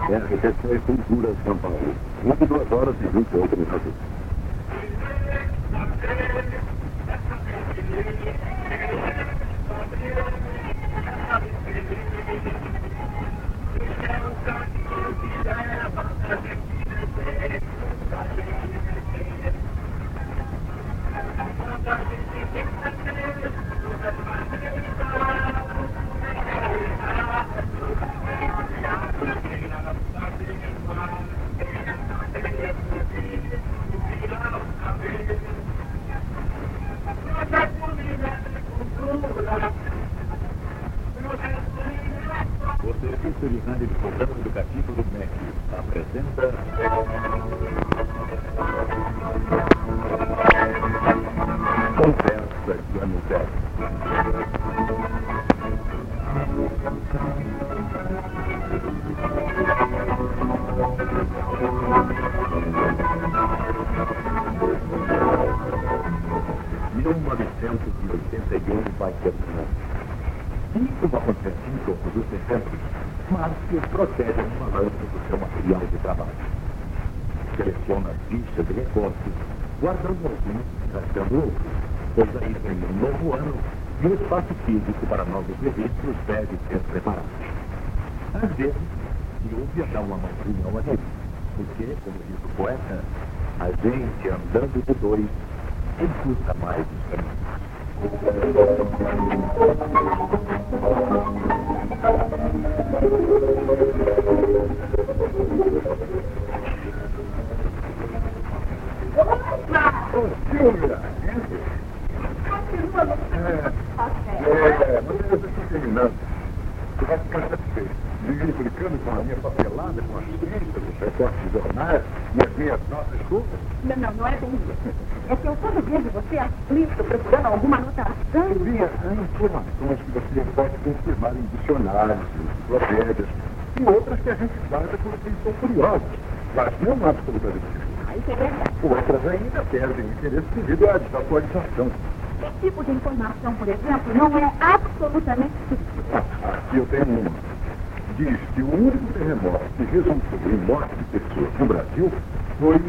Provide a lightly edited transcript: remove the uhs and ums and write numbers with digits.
É Arquitetura e Cultura São Paulo. 22 horas e 28 minutos. O Serviço de Rádio de Programa Educativo do MEC apresenta Conversa de Amizade. Em 1981 vai terminar. E como acontece em todos os exemplos, Márcio procede no balanço do seu material de trabalho. Seleciona fichas de recortes, guardando alguns, gastando outros, pois aí vem um novo ano e o espaço físico para novos registros deve ser preparado. Às vezes, se ouve a dar uma mãozinha ao amigo, porque, como diz o poeta, a gente andando de dois encurta mais os caminhos. Ô, Silvia! Mas eu estou terminando. Você vai ficar satisfeito. Me implicando com a minha papelada, com as fichas, os recortes de jornais e as minhas notas curtas? Não é bem isso. É que eu todo vejo você aflito, procurando alguma anotação. Silvia, há informações que você pode confirmar em dicionários, enciclopédias e outras que a gente guarda porque são curiosas, mas não absolutamente certas. Isso é verdade. Outras ainda perdem interesse devido à desatualização. Que tipo de informação, por exemplo, não é absolutamente certa? Aqui eu tenho uma. Diz que o único terremoto que resultou em morte de pessoas no Brasil foi